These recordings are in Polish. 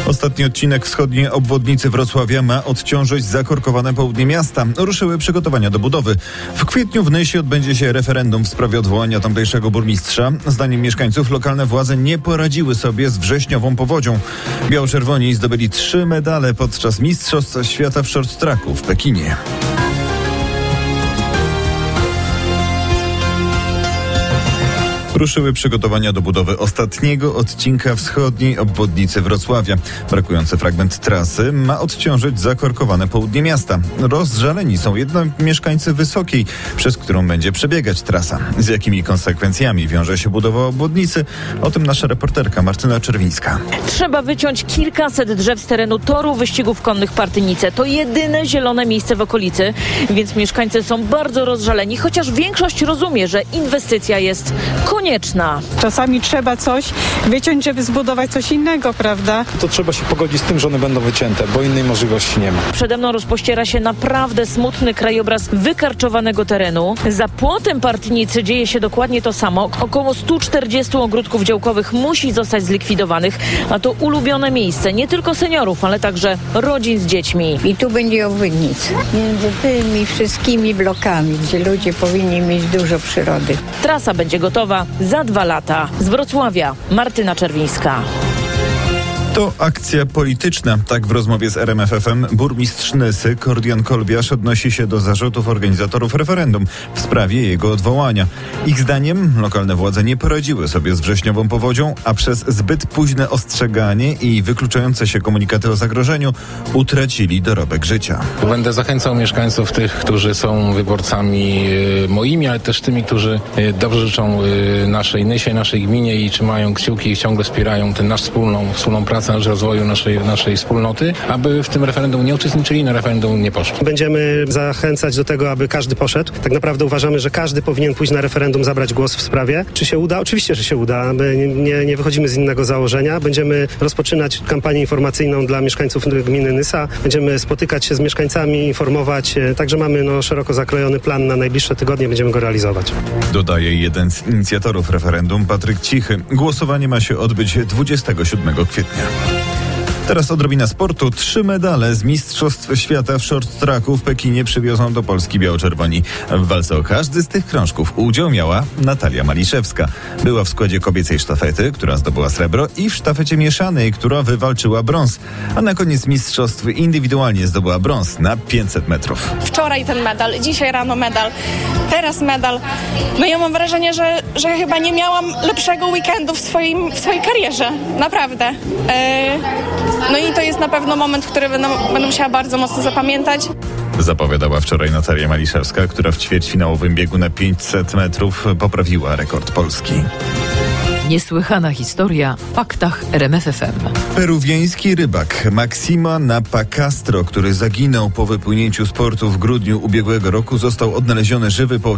Ostatni odcinek wschodniej obwodnicy Wrocławia ma odciążyć zakorkowane południe miasta. Ruszyły przygotowania do budowy. W kwietniu w Nysie odbędzie się referendum w sprawie odwołania tamtejszego burmistrza. Zdaniem mieszkańców lokalne władze nie poradziły sobie z wrześniową powodzią. Biało-czerwoni zdobyli 3 medale podczas Mistrzostw Świata w short tracku w Pekinie. Ruszyły przygotowania do budowy ostatniego odcinka wschodniej obwodnicy Wrocławia. Brakujący fragment trasy ma odciążyć zakorkowane południe miasta. Rozżaleni są jednak mieszkańcy Wysokiej, przez którą będzie przebiegać trasa. Z jakimi konsekwencjami wiąże się budowa obwodnicy? O tym nasza reporterka Martyna Czerwińska. Trzeba wyciąć kilkaset drzew z terenu toru wyścigów konnych Partynice. To jedyne zielone miejsce w okolicy, więc mieszkańcy są bardzo rozżaleni, chociaż większość rozumie, że inwestycja jest konieczna. Czasami trzeba coś wyciąć, żeby zbudować coś innego, prawda? To trzeba się pogodzić z tym, że one będą wycięte, bo innej możliwości nie ma. Przede mną rozpościera się naprawdę smutny krajobraz wykarczowanego terenu. Za płotem Partynicy dzieje się dokładnie to samo. Około 140 ogródków działkowych musi zostać zlikwidowanych, a to ulubione miejsce nie tylko seniorów, ale także rodzin z dziećmi. I tu będzie obwodnica między tymi wszystkimi blokami, gdzie ludzie powinni mieć dużo przyrody. Trasa będzie gotowa za 2 lata. Z Wrocławia Martyna Czerwińska. To akcja polityczna. Tak w rozmowie z RMF FM burmistrz Nysy Kordian Kolbiarz odnosi się do zarzutów organizatorów referendum w sprawie jego odwołania. Ich zdaniem lokalne władze nie poradziły sobie z wrześniową powodzią, a przez zbyt późne ostrzeganie i wykluczające się komunikaty o zagrożeniu utracili dorobek życia. Będę zachęcał mieszkańców, tych, którzy są wyborcami moimi, ale też tymi, którzy dobrze życzą naszej Nysie, naszej gminie i trzymają kciuki i ciągle wspierają tę naszą wspólną pracę na rzecz rozwoju naszej wspólnoty, aby w tym referendum nie uczestniczyli, na referendum nie poszli. Będziemy zachęcać do tego, aby każdy poszedł. Tak naprawdę uważamy, że każdy powinien pójść na referendum, zabrać głos w sprawie. Czy się uda? Oczywiście, że się uda. My nie wychodzimy z innego założenia. Będziemy rozpoczynać kampanię informacyjną dla mieszkańców gminy Nysa. Będziemy spotykać się z mieszkańcami, informować. Także mamy szeroko zakrojony plan na najbliższe tygodnie. Będziemy go realizować. Dodaje jeden z inicjatorów referendum, Patryk Cichy. Głosowanie ma się odbyć 27 kwietnia. Teraz odrobina sportu. 3 medale z Mistrzostw Świata w short tracku w Pekinie przywiozą do Polski biało-czerwoni. W walce o każdy z tych krążków udział miała Natalia Maliszewska. Była w składzie kobiecej sztafety, która zdobyła srebro, i w sztafecie mieszanej, która wywalczyła brąz. A na koniec mistrzostw indywidualnie zdobyła brąz na 500 metrów. Wczoraj ten medal, dzisiaj rano medal, teraz medal. No ja mam wrażenie, że chyba nie miałam lepszego weekendu w swojej karierze. Naprawdę. No i to jest na pewno moment, który będę musiała bardzo mocno zapamiętać. Zapowiadała wczoraj Natalia Maliszewska, która w ćwierćfinałowym biegu na 500 metrów poprawiła rekord Polski. Niesłychana historia w faktach RMF FM. Peruwiański rybak Maxima Napa Castro, który zaginął po wypłynięciu z portu w grudniu ubiegłego roku, został odnaleziony żywy po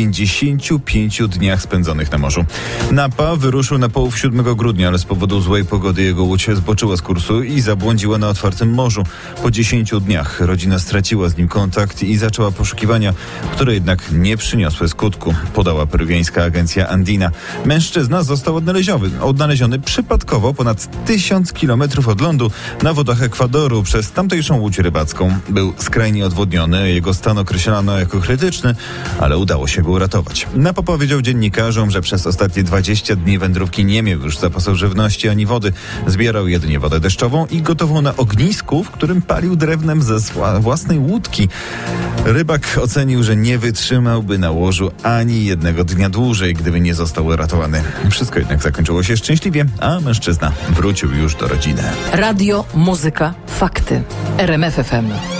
95 dniach spędzonych na morzu. Napa wyruszył na połów 7 grudnia, ale z powodu złej pogody jego łódź zboczyła z kursu i zabłądziła na otwartym morzu. Po 10 dniach rodzina straciła z nim kontakt i zaczęła poszukiwania, które jednak nie przyniosły skutku, podała peruwiańska agencja Andina. Mężczyzna został odnaleziony przypadkowo ponad 1000 kilometrów od lądu na wodach Ekwadoru przez tamtejszą łódź rybacką. Był skrajnie odwodniony, jego stan określano jako krytyczny, ale udało się go uratować. Napa powiedział dziennikarzom, że przez ostatnie 20 dni wędrówki nie miał już zapasów żywności ani wody. Zbierał jedynie wodę deszczową i gotową na ognisku, w którym palił drewnem ze własnej łódki. Rybak ocenił, że nie wytrzymałby na łożu ani jednego dnia dłużej, gdyby nie został uratowany. Wszystko jednak zakończyło się szczęśliwie, a mężczyzna wrócił już do rodziny. Radio, muzyka, fakty. RMF FM.